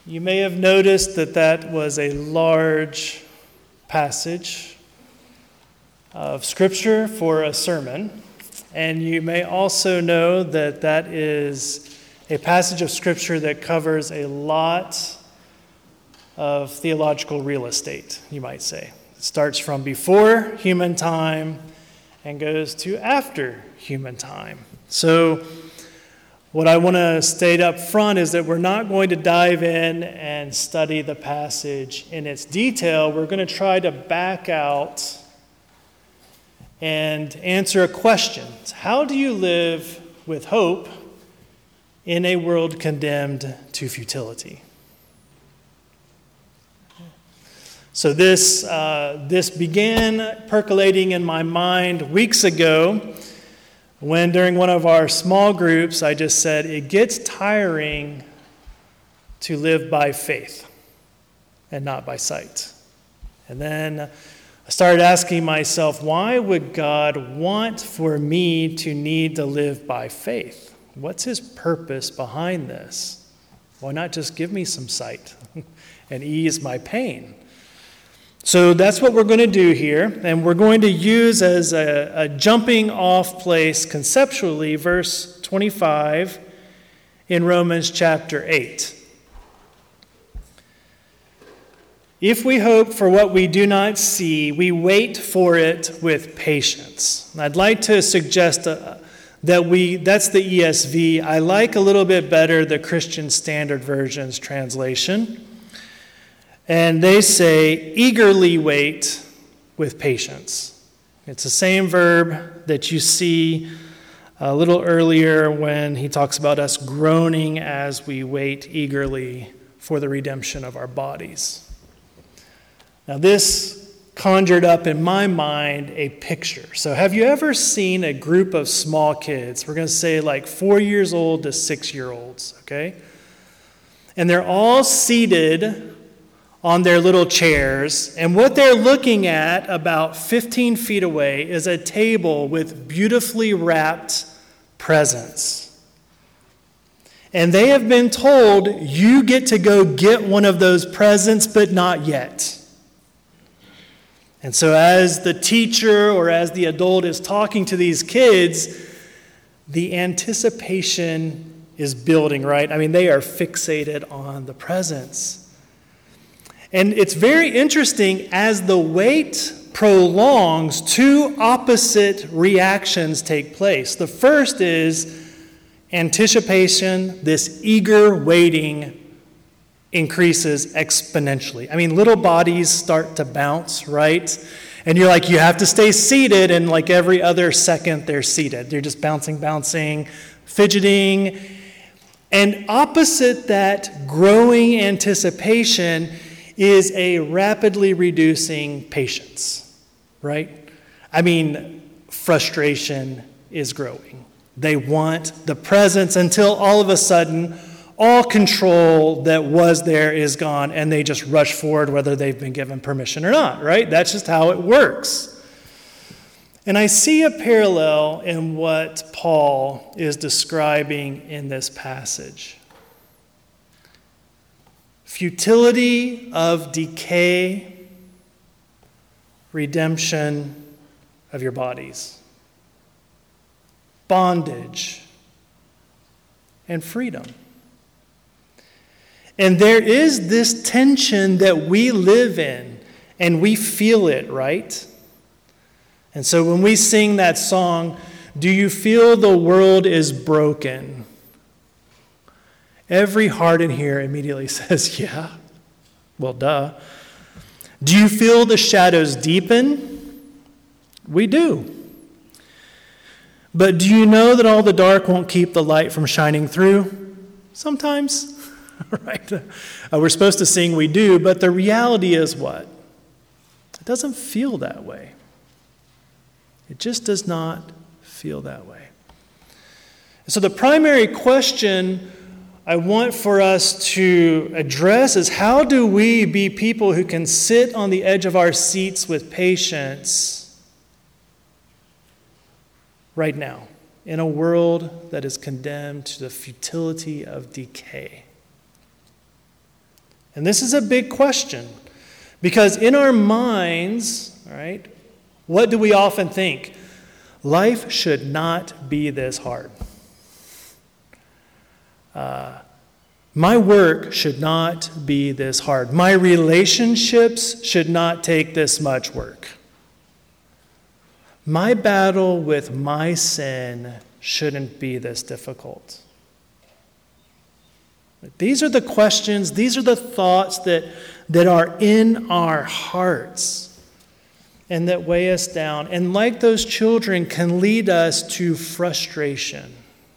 You may have noticed that was a large passage of Scripture for a sermon, and you may also know that is a passage of Scripture that covers a lot of theological real estate, you might say. It starts from before human time and goes to after human time. So what I want to state up front is that we're not going to dive in and study the passage in its detail. We're going to try to back out and answer a question. How do you live with hope in a world condemned to futility? So this began percolating in my mind weeks ago when during one of our small groups I just said it gets tiring to live by faith and not by sight. And then I started asking myself, why would God want for me to need to live by faith? What's his purpose behind this? Why not just give me some sight and ease my pain? So that's what we're going to do here, and we're going to use as a jumping off place conceptually verse 25 in Romans chapter 8. If we hope for what we do not see, we wait for it with patience. And I'd like to suggest that's the ESV. I like a little bit better the Christian Standard Version's translation. And they say, eagerly wait with patience. It's the same verb that you see a little earlier when he talks about us groaning as we wait eagerly for the redemption of our bodies. Now this conjured up in my mind a picture. So have you ever seen a group of small kids? We're going to say like 4 years old to 6-year-olds, okay? And they're all seated on their little chairs, and what they're looking at about 15 feet away is a table with beautifully wrapped presents. And they have been told, you get to go get one of those presents, but not yet. And so as the teacher or as the adult is talking to these kids, the anticipation is building, right? I mean, they are fixated on the presents. And it's very interesting, as the wait prolongs, two opposite reactions take place. The first is anticipation. This eager waiting increases exponentially. I mean, little bodies start to bounce, right? And you're like, you have to stay seated, and like every other second they're seated. They're just bouncing, fidgeting. And opposite that growing anticipation is a rapidly reducing patience, right? I mean, frustration is growing. They want the presence until all of a sudden, all control that was there is gone, and they just rush forward whether they've been given permission or not, right? That's just how it works. And I see a parallel in what Paul is describing in this passage. Futility of decay, redemption of your bodies, bondage, and freedom. And there is this tension that we live in, and we feel it, right? And so when we sing that song, do you feel the world is broken? Every heart in here immediately says, yeah. Well, duh. Do you feel the shadows deepen? We do. But do you know that all the dark won't keep the light from shining through? Sometimes, right? We're supposed to sing we do, but the reality is what? It doesn't feel that way. It just does not feel that way. So the primary question I want for us to address is, how do we be people who can sit on the edge of our seats with patience right now in a world that is condemned to the futility of decay? And this is a big question, because in our minds, all right, what do we often think? Life should not be this hard. My work should not be this hard. My relationships should not take this much work. My battle with my sin shouldn't be this difficult. These are the questions, these are the thoughts that are in our hearts and that weigh us down. And like those children, can lead us to frustration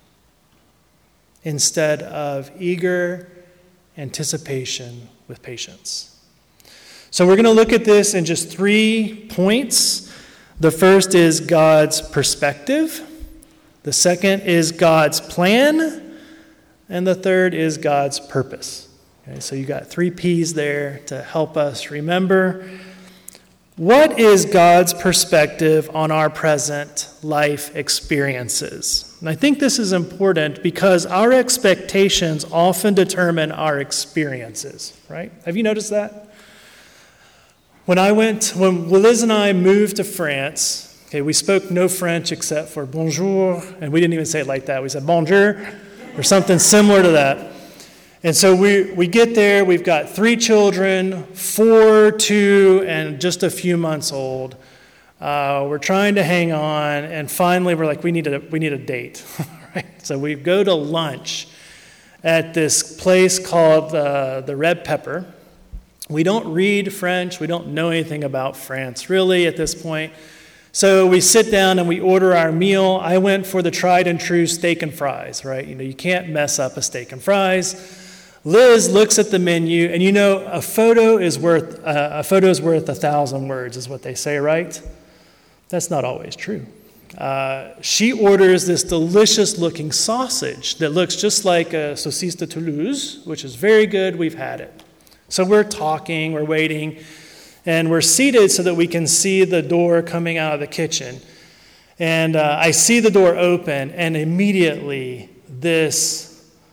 instead of eager anticipation with patience. So we're going to look at this in just 3 points. The first is God's perspective. The second is God's plan. And the third is God's purpose. Okay, so you got 3 P's there to help us remember. What is God's perspective on our present life experiences? And I think this is important because our expectations often determine our experiences, right? Have you noticed that? When Liz and I moved to France, okay, we spoke no French except for bonjour, and we didn't even say it like that. We said bonjour or something similar to that. And so we get there, we've got 3 children, 4, 2, and just a few months old. We're trying to hang on, and finally we're like, we need a date. Right? So we go to lunch at this place called the Red Pepper. We don't read French, we don't know anything about France really at this point. So we sit down and we order our meal. I went for the tried and true steak and fries, right? You can't mess up a steak and fries. Liz looks at the menu, and a photo is worth 1,000 words, is what they say, right? That's not always true. She orders this delicious-looking sausage that looks just like a saucisse de Toulouse, which is very good. We've had it. So we're talking, we're waiting, and we're seated so that we can see the door coming out of the kitchen. And I see the door open, and immediately this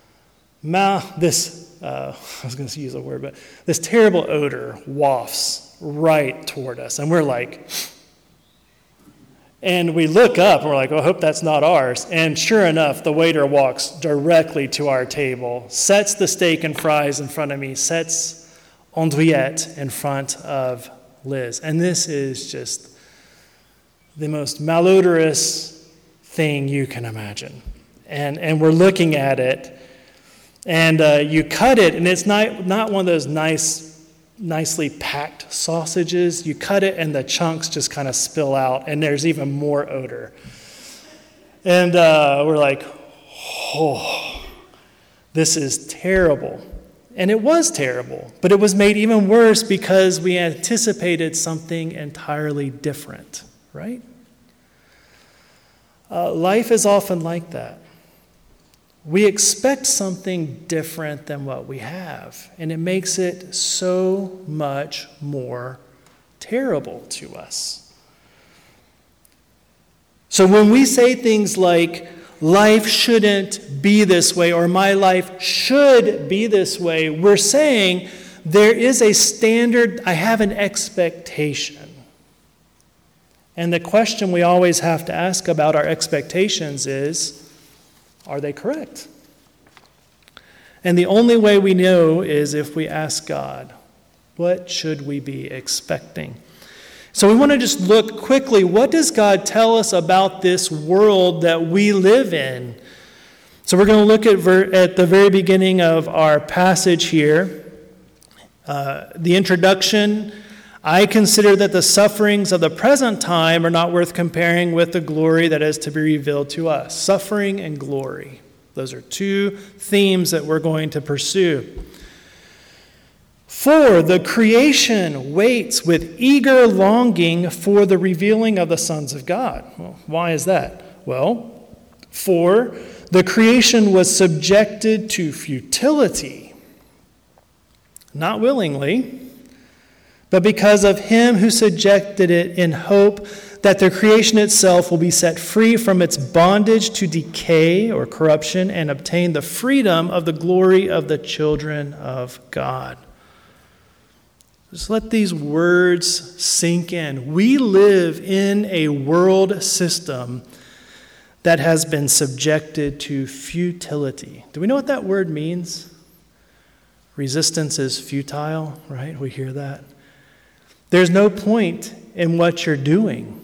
terrible odor wafts right toward us. And we're like, and we look up and we're like, I hope that's not ours. And sure enough, the waiter walks directly to our table, sets the steak and fries in front of me, sets andouillette in front of Liz. And this is just the most malodorous thing you can imagine. And we're looking at it. And you cut it, and it's not one of those nicely packed sausages. You cut it, and the chunks just kind of spill out, and there's even more odor. And we're like, oh, this is terrible. And it was terrible, but it was made even worse because we anticipated something entirely different, right? Life is often like that. We expect something different than what we have, and it makes it so much more terrible to us. So when we say things like, life shouldn't be this way, or my life should be this way, we're saying there is a standard, I have an expectation. And the question we always have to ask about our expectations is, are they correct? And the only way we know is if we ask God, what should we be expecting? So we want to just look quickly, what does God tell us about this world that we live in? So we're going to look at the very beginning of our passage here. The introduction, I consider that the sufferings of the present time are not worth comparing with the glory that is to be revealed to us. Suffering and glory. Those are 2 themes that we're going to pursue. For the creation waits with eager longing for the revealing of the sons of God. Well, why is that? Well, for the creation was subjected to futility, not willingly, but because of him who subjected it, in hope that the creation itself will be set free from its bondage to decay or corruption and obtain the freedom of the glory of the children of God. Just let these words sink in. We live in a world system that has been subjected to futility. Do we know what that word means? Resistance is futile, right? We hear that. There's no point in what you're doing.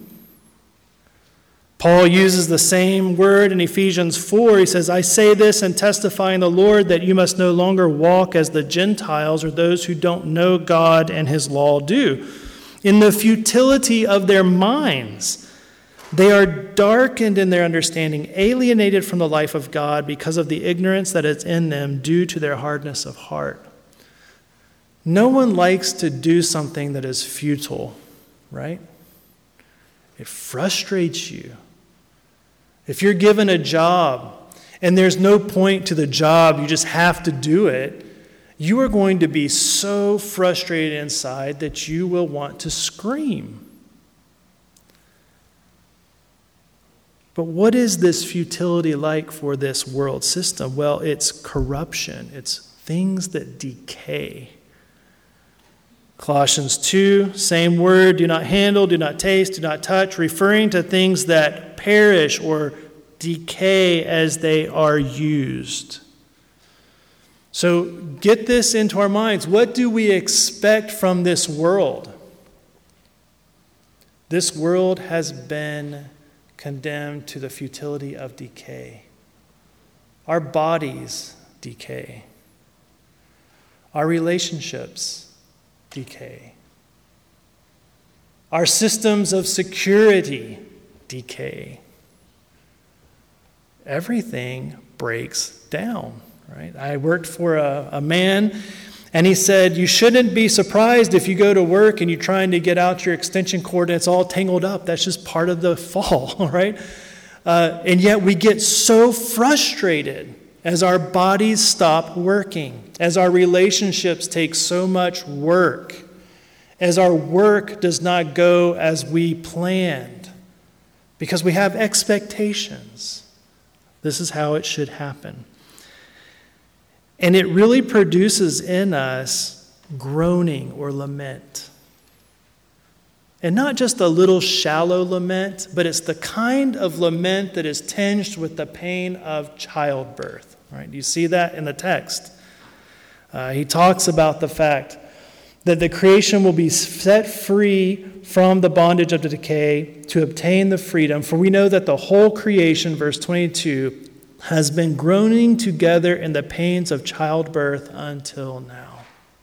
Paul uses the same word in Ephesians 4. He says, I say this and testify in the Lord that you must no longer walk as the Gentiles or those who don't know God and his law do. In the futility of their minds, they are darkened in their understanding, alienated from the life of God because of the ignorance that is in them due to their hardness of heart. No one likes to do something that is futile, right? It frustrates you. If you're given a job and there's no point to the job, you just have to do it, you are going to be so frustrated inside that you will want to scream. But what is this futility like for this world system? Well, it's corruption. It's things that decay. Colossians 2, same word, do not handle, do not taste, do not touch, referring to things that perish or decay as they are used. So get this into our minds. What do we expect from this world? This world has been condemned to the futility of decay. Our bodies decay. Our relationships decay. Our systems of security decay. Everything breaks down, right? I worked for a man, and he said, you shouldn't be surprised if you go to work and you're trying to get out your extension cord and it's all tangled up. That's just part of the fall, right? And yet we get so frustrated as our bodies stop working, as our relationships take so much work, as our work does not go as we planned, because we have expectations. This is how it should happen. And it really produces in us groaning or lament. And not just a little shallow lament, but it's the kind of lament that is tinged with the pain of childbirth. Right? You see that in the text. He talks about the fact that the creation will be set free from the bondage of the decay to obtain the freedom. For we know that the whole creation, verse 22, has been groaning together in the pains of childbirth until now.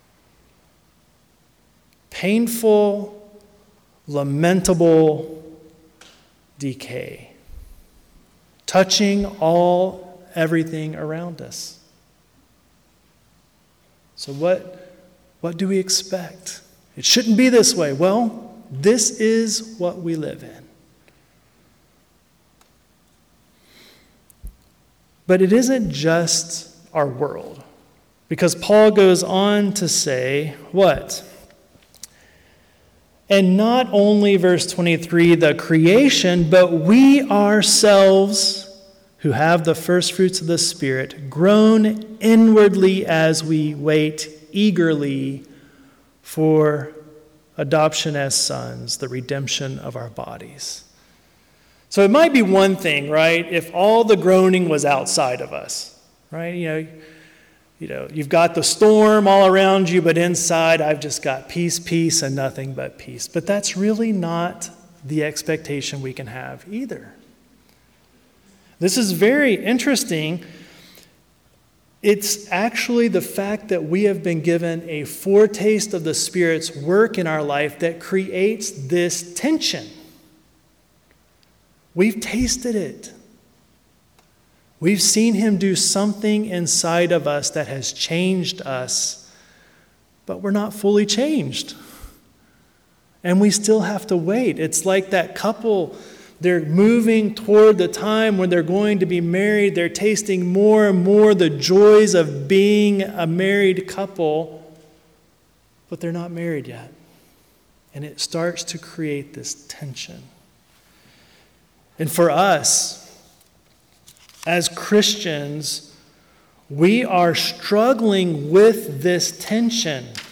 Painful, lamentable decay, touching everything around us. So what do we expect? It shouldn't be this way. Well, this is what we live in. But it isn't just our world, because Paul goes on to say what? And not only, verse 23, the creation, but we ourselves who have the first fruits of the Spirit, groan inwardly as we wait eagerly for adoption as sons, the redemption of our bodies. So it might be one thing, right, if all the groaning was outside of us, right? You know, you've got the storm all around you, but inside I've just got peace, peace, and nothing but peace. But that's really not the expectation we can have either. This is very interesting. It's actually the fact that we have been given a foretaste of the Spirit's work in our life that creates this tension. We've tasted it. We've seen him do something inside of us that has changed us, but we're not fully changed. And we still have to wait. It's like that couple, they're moving toward the time when they're going to be married. They're tasting more and more the joys of being a married couple, but they're not married yet. And it starts to create this tension. And for us, as Christians, we are struggling with this tension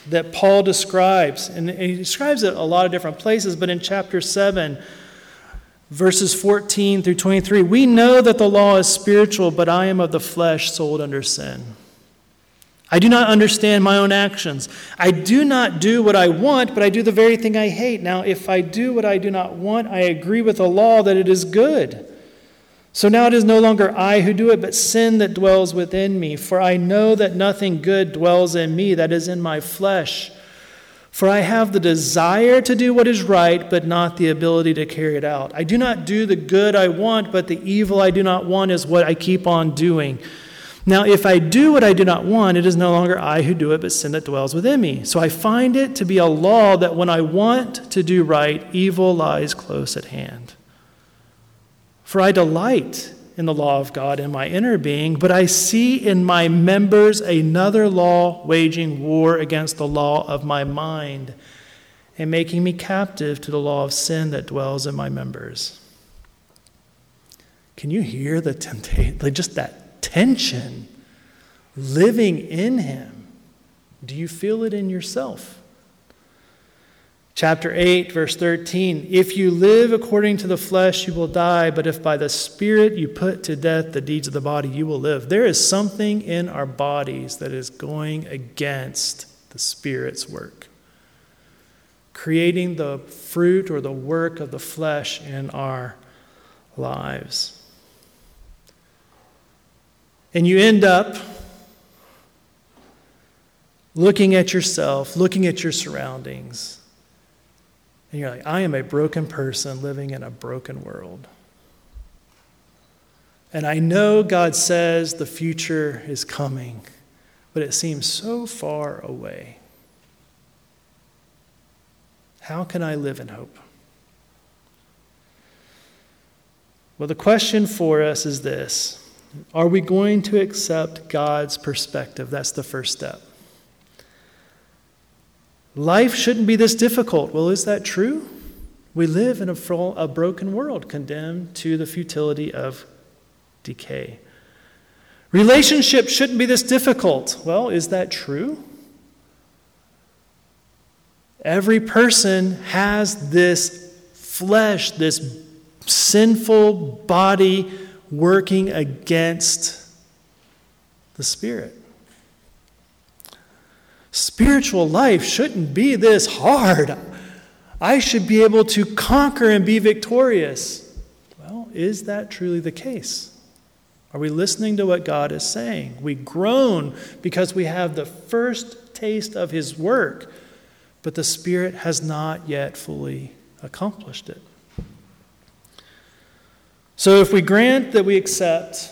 that Paul describes. And he describes it a lot of different places, but in chapter 7, verses 14 through 23, we know that the law is spiritual, but I am of the flesh, sold under sin. I do not understand my own actions. I do not do what I want, but I do the very thing I hate. Now, if I do what I do not want, I agree with the law that it is good. So now it is no longer I who do it, but sin that dwells within me. For I know that nothing good dwells in me, that is in my flesh. For I have the desire to do what is right, but not the ability to carry it out. I do not do the good I want, but the evil I do not want is what I keep on doing. Now, if I do what I do not want, it is no longer I who do it, but sin that dwells within me. So I find it to be a law that when I want to do right, evil lies close at hand. For I delight in the law of God in my inner being, but I see in my members another law waging war against the law of my mind and making me captive to the law of sin that dwells in my members. Can you hear the temptation, just that tension living in him? Do you feel it in yourself? Chapter 8, verse 13, if you live according to the flesh, you will die, but if by the Spirit you put to death the deeds of the body, you will live. There is something in our bodies that is going against the Spirit's work, creating the fruit or the work of the flesh in our lives. And you end up looking at yourself, looking at your surroundings, and you're like, I am a broken person living in a broken world. And I know God says the future is coming, but it seems so far away. How can I live in hope? Well, the question for us is this. Are we going to accept God's perspective? That's the first step. Life shouldn't be this difficult. Well, is that true? We live in a broken world, condemned to the futility of decay. Relationships shouldn't be this difficult. Well, is that true? Every person has this flesh, this sinful body working against the Spirit. Spiritual life shouldn't be this hard. I should be able to conquer and be victorious. Well, is that truly the case? Are we listening to what God is saying? We groan because we have the first taste of His work, but the Spirit has not yet fully accomplished it. So if we grant that we accept,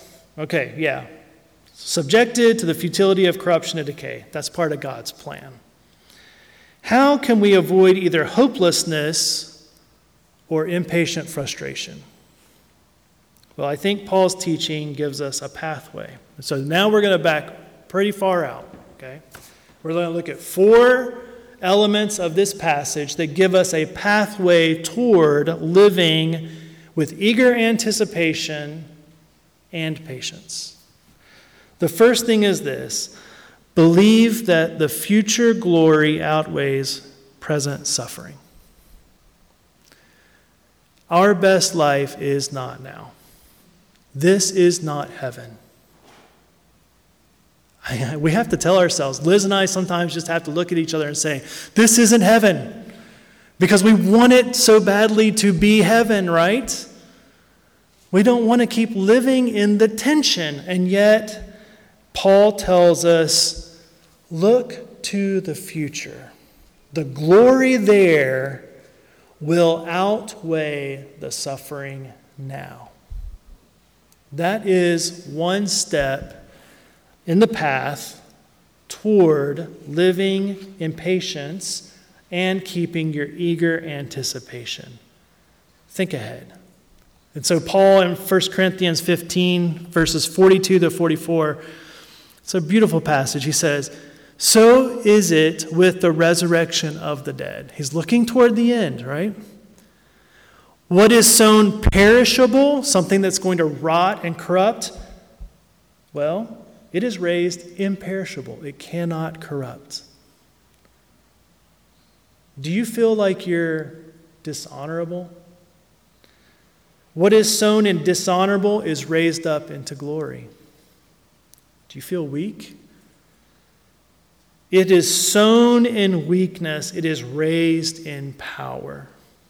subjected to the futility of corruption and decay, that's part of God's plan. How can we avoid either hopelessness or impatient frustration? Well, I think Paul's teaching gives us a pathway. So now we're going to back pretty far out, okay? We're going to look at 4 elements of this passage that give us a pathway toward living with eager anticipation and patience. The first thing is this: believe that the future glory outweighs present suffering. Our best life is not now. This is not heaven. We have to tell ourselves, Liz and I sometimes just have to look at each other and say, this isn't heaven. Because we want it so badly to be heaven, right? We don't want to keep living in the tension. And yet, Paul tells us, look to the future. The glory there will outweigh the suffering now. That is one step in the path toward living in patience and keeping your eager anticipation. Think ahead. And so Paul in 1 Corinthians 15, verses 42 to 44, it's a beautiful passage. He says, so is it with the resurrection of the dead. He's looking toward the end, right? What is sown perishable, something that's going to rot and corrupt, well, it is raised imperishable. It cannot corrupt. Do you feel like you're dishonorable? What is sown in dishonorable is raised up into glory. Do you feel weak? It is sown in weakness. It is raised in power.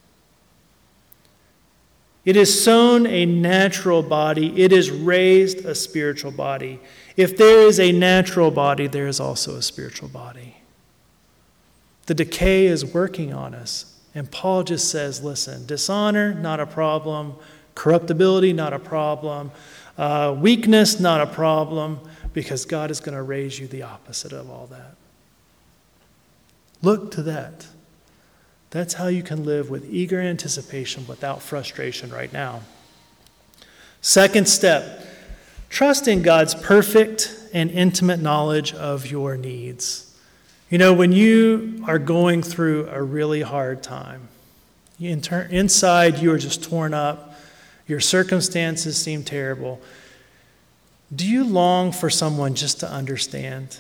It is sown a natural body. It is raised a spiritual body. If there is a natural body, there is also a spiritual body. The decay is working on us. And Paul just says, listen, dishonor, not a problem. Corruptibility, not a problem. Weakness, not a problem. Because God is going to raise you the opposite of all that. Look to that. That's how you can live with eager anticipation without frustration right now. Second step, trust in God's perfect and intimate knowledge of your needs. You know, when you are going through a really hard time, inside you are just torn up, your circumstances seem terrible. Do you long for someone just to understand?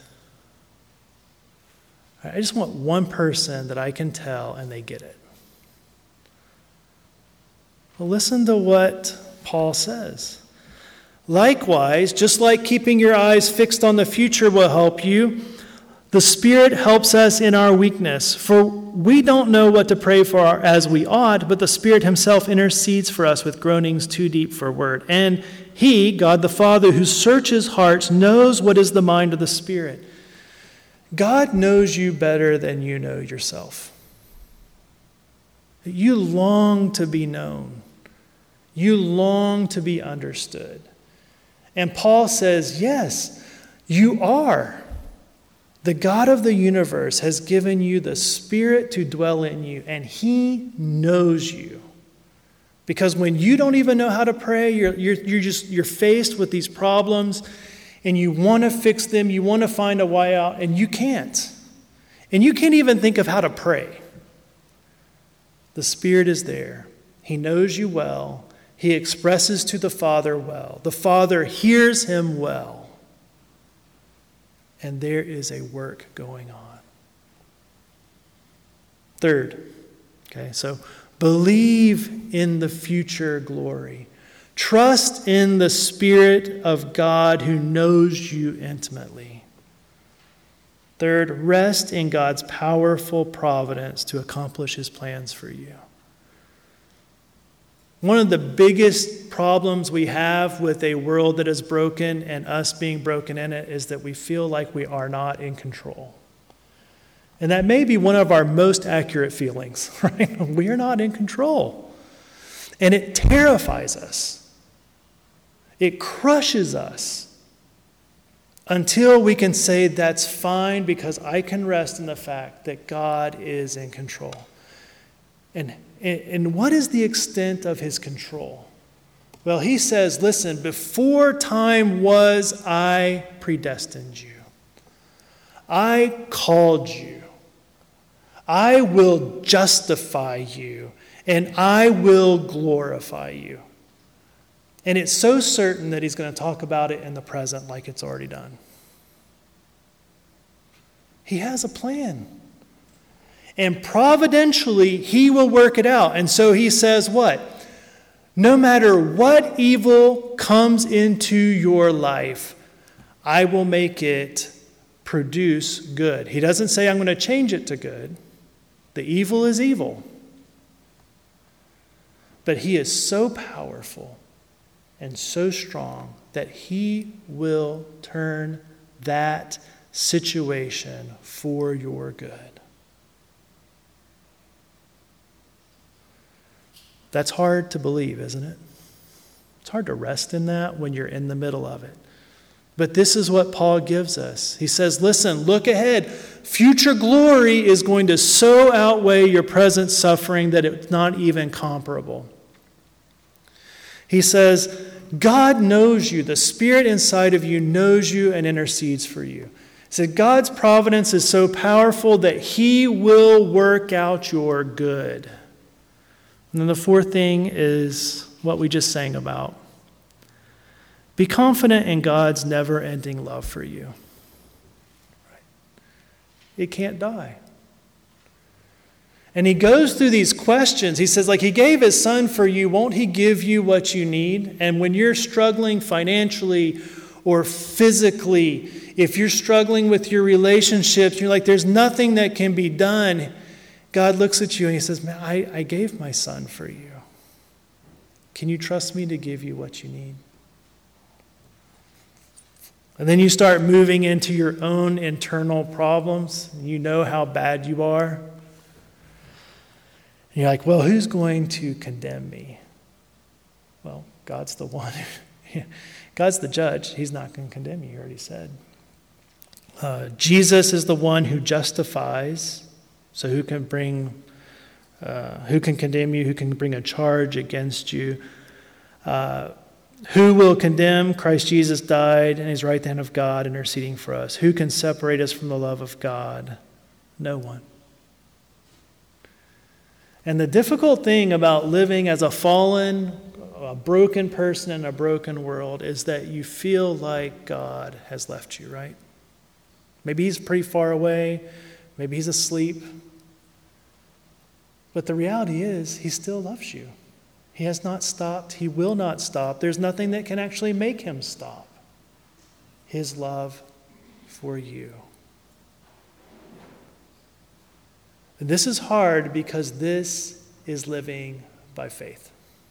I just want one person that I can tell and they get it. Well, listen to what Paul says. Likewise, just like keeping your eyes fixed on the future will help you, the Spirit helps us in our weakness. For we don't know what to pray for as we ought, but the Spirit himself intercedes for us with groanings too deep for word. And he, God the Father, who searches hearts, knows what is the mind of the Spirit. God knows you better than you know yourself. You long to be known. You long to be understood. And Paul says, yes, you are. The God of the universe has given you the Spirit to dwell in you, and he knows you. Because when you don't even know how to pray, you're faced with these problems, and you want to fix them, you want to find a way out, and you can't. And you can't even think of how to pray. The Spirit is there. He knows you well. He expresses to the Father well. The Father hears him well. And there is a work going on. Third, so believe in the future glory. Trust in the Spirit of God who knows you intimately. Third, rest in God's powerful providence to accomplish his plans for you. One of the biggest problems we have with a world that is broken and us being broken in it is that we feel like we are not in control. And that may be one of our most accurate feelings, right? We are not in control. And it terrifies us. It crushes us until we can say that's fine because I can rest in the fact that God is in control. And what is the extent of his control? Well, he says, listen, before time was, I predestined you. I called you. I will justify you, and I will glorify you. And it's so certain that he's going to talk about it in the present like it's already done. He has a plan. And providentially, he will work it out. And so he says what? No matter what evil comes into your life, I will make it produce good. He doesn't say I'm going to change it to good. The evil is evil. But he is so powerful and so strong that he will turn that situation for your good. That's hard to believe, isn't it? It's hard to rest in that when you're in the middle of it. But this is what Paul gives us. He says, listen, look ahead. Future glory is going to so outweigh your present suffering that it's not even comparable. He says, God knows you. The Spirit inside of you knows you and intercedes for you. He said, God's providence is so powerful that he will work out your good. And then the fourth thing is what we just sang about. Be confident in God's never-ending love for you. It can't die. And he goes through these questions. He says, like, he gave his son for you. Won't he give you what you need? And when you're struggling financially or physically, if you're struggling with your relationships, you're like, there's nothing that can be done. God looks at you and he says, man, I gave my son for you. Can you trust me to give you what you need? And then you start moving into your own internal problems. You know how bad you are. And you're like, well, who's going to condemn me? Well, God's the one. God's the judge. He's not going to condemn you, he already said. Jesus is the one who justifies. So who can condemn you? Who can bring a charge against you? Who will condemn? Christ Jesus died and is right at the hand of God, interceding for us. Who can separate us from the love of God? No one. And the difficult thing about living as a fallen, a broken person in a broken world is that you feel like God has left you, right? Maybe he's pretty far away. Maybe he's asleep. But the reality is, he still loves you. He has not stopped. He will not stop. There's nothing that can actually make him stop his love for you. And this is hard because this is living by faith.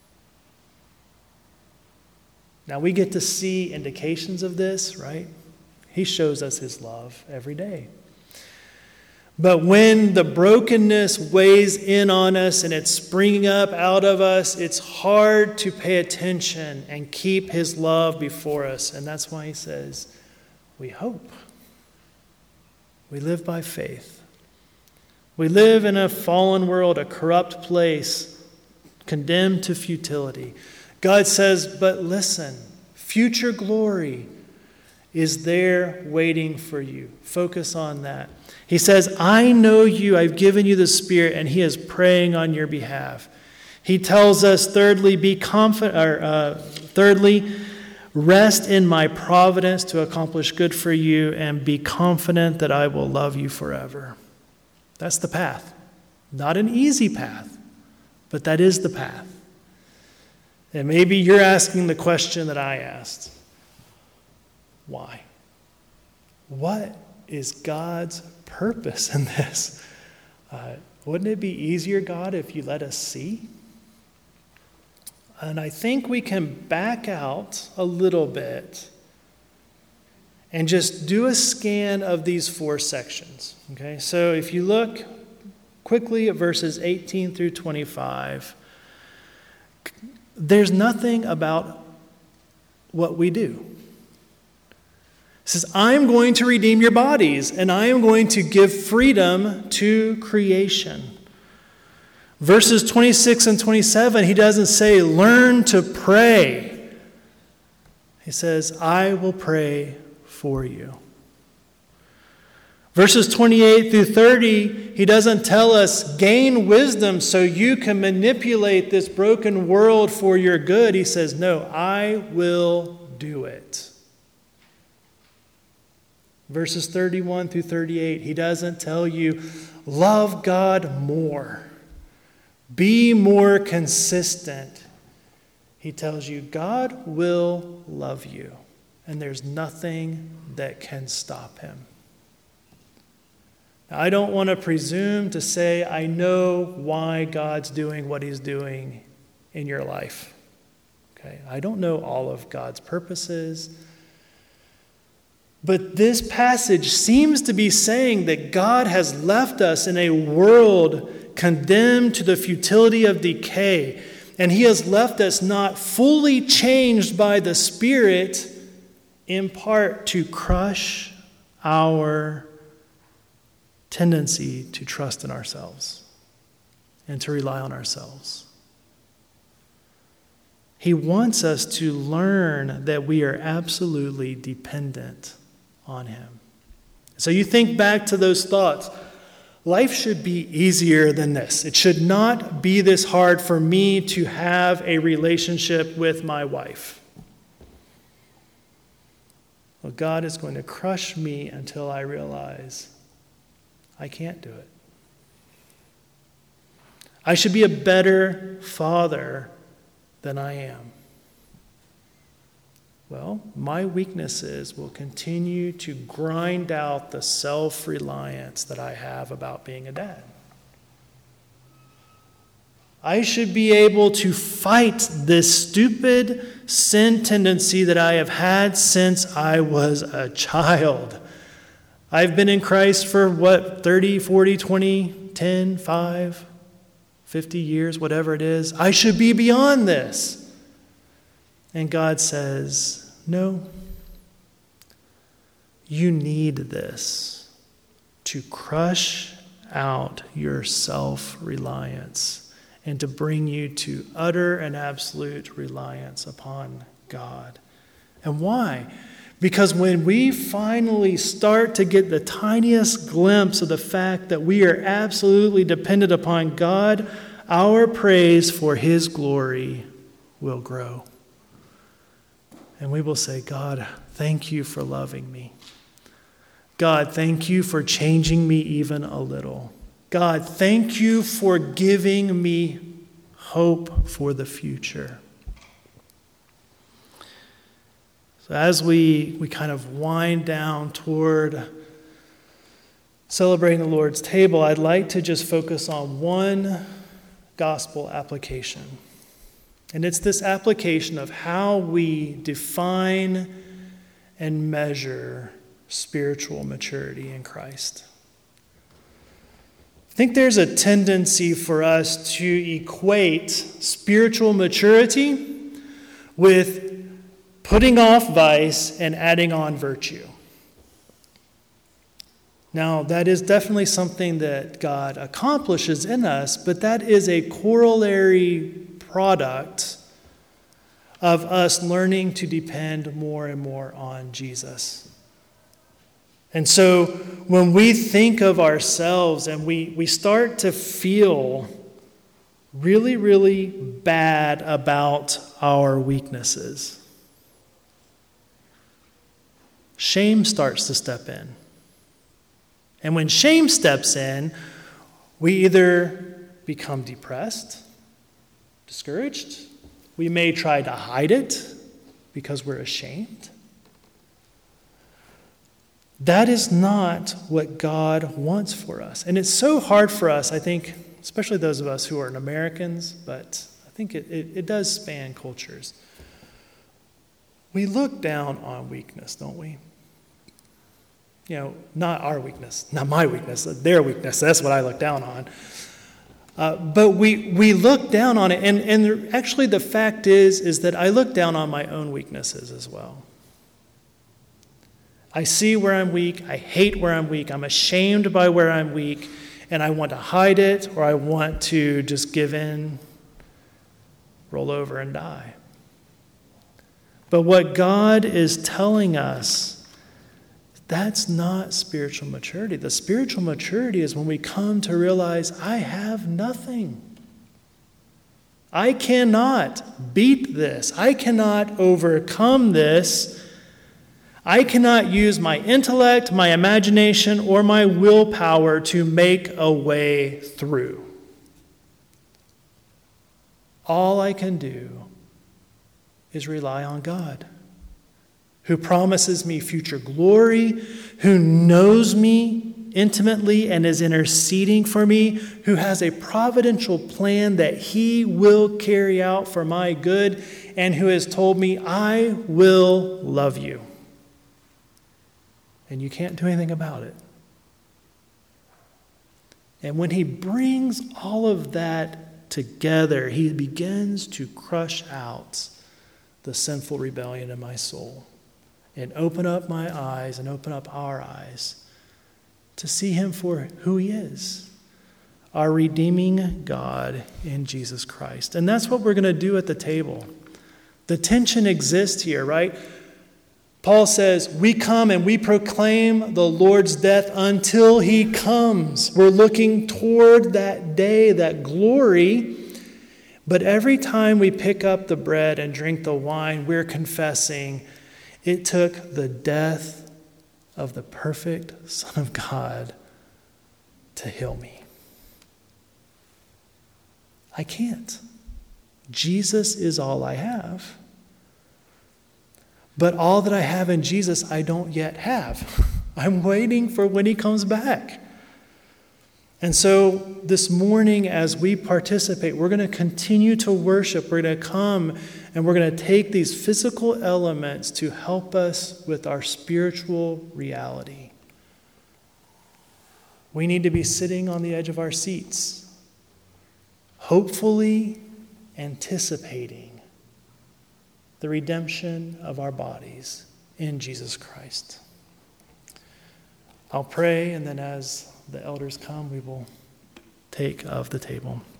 Now we get to see indications of this, right? He shows us his love every day. But when the brokenness weighs in on us and it's springing up out of us, it's hard to pay attention and keep his love before us. And that's why he says, we hope. We live by faith. We live in a fallen world, a corrupt place, condemned to futility. God says, but listen, future glory is there waiting for you. Focus on that. He says, I know you, I've given you the Spirit, and he is praying on your behalf. He tells us, thirdly, rest in my providence to accomplish good for you, and be confident that I will love you forever. That's the path. Not an easy path, but that is the path. And maybe you're asking the question that I asked. Why? What is God's purpose in this? Wouldn't it be easier, God, if you let us see? And I think we can back out a little bit and just do a scan of these 4 sections. Okay, so if you look quickly at verses 18 through 25, there's nothing about what we do. It says, I'm going to redeem your bodies, and I am going to give freedom to creation. Verses 26 and 27, he doesn't say, learn to pray. He says, I will pray for you. Verses 28 through 30, he doesn't tell us, gain wisdom so you can manipulate this broken world for your good. He says, no, I will do it. Verses 31 through 38, he doesn't tell you, love God more. Be more consistent. He tells you, God will love you, and there's nothing that can stop him. Now, I don't want to presume to say I know why God's doing what he's doing in your life. Okay? I don't know all of God's purposes. But this passage seems to be saying that God has left us in a world condemned to the futility of decay, and he has left us not fully changed by the Spirit, in part to crush our tendency to trust in ourselves and to rely on ourselves. He wants us to learn that we are absolutely dependent on him. So you think back to those thoughts. Life should be easier than this. It should not be this hard for me to have a relationship with my wife. Well, God is going to crush me until I realize I can't do it. I should be a better father than I am. Well, my weaknesses will continue to grind out the self-reliance that I have about being a dad. I should be able to fight this stupid sin tendency that I have had since I was a child. I've been in Christ for 30, 40, 20, 10, 5, 50 years, whatever it is. I should be beyond this. And God says, no, you need this to crush out your self-reliance and to bring you to utter and absolute reliance upon God. And why? Because when we finally start to get the tiniest glimpse of the fact that we are absolutely dependent upon God, our praise for His glory will grow. And we will say, God, thank you for loving me. God, thank you for changing me even a little. God, thank you for giving me hope for the future. So as we kind of wind down toward celebrating the Lord's table, I'd like to just focus on one gospel application. And it's this application of how we define and measure spiritual maturity in Christ. I think there's a tendency for us to equate spiritual maturity with putting off vice and adding on virtue. Now, that is definitely something that God accomplishes in us, but that is a corollary product of us learning to depend more and more on Jesus. And so when we think of ourselves and we start to feel really, really bad about our weaknesses, shame starts to step in. And when shame steps in, we either become depressed, discouraged. We may try to hide it because we're ashamed. That is not what God wants for us. And it's so hard for us, I think, especially those of us who are Americans, but I think it does span cultures. We look down on weakness, don't we? You know, not our weakness, not my weakness, their weakness. That's what I look down on. But we look down on it, and actually the fact is that I look down on my own weaknesses as well. I see where I'm weak, I hate where I'm weak, I'm ashamed by where I'm weak, and I want to hide it, or I want to just give in, roll over, and die. But what God is telling us, that's not spiritual maturity. The spiritual maturity is when we come to realize, I have nothing. I cannot beat this. I cannot overcome this. I cannot use my intellect, my imagination, or my willpower to make a way through. All I can do is rely on God, who promises me future glory, who knows me intimately and is interceding for me, who has a providential plan that He will carry out for my good, and who has told me, I will love you. And you can't do anything about it. And when He brings all of that together, He begins to crush out the sinful rebellion in my soul and open up my eyes and open up our eyes to see Him for who He is, our redeeming God in Jesus Christ. And that's what we're going to do at the table. The tension exists here, right? Paul says, we come and we proclaim the Lord's death until He comes. We're looking toward that day, that glory. But every time we pick up the bread and drink the wine, we're confessing it took the death of the perfect Son of God to heal me. I can't. Jesus is all I have. But all that I have in Jesus, I don't yet have. I'm waiting for when he comes back. And so this morning, as we participate, we're going to continue to worship. We're going to come and we're going to take these physical elements to help us with our spiritual reality. We need to be sitting on the edge of our seats, hopefully anticipating the redemption of our bodies in Jesus Christ. I'll pray, and then as the elders come, we will take of the table.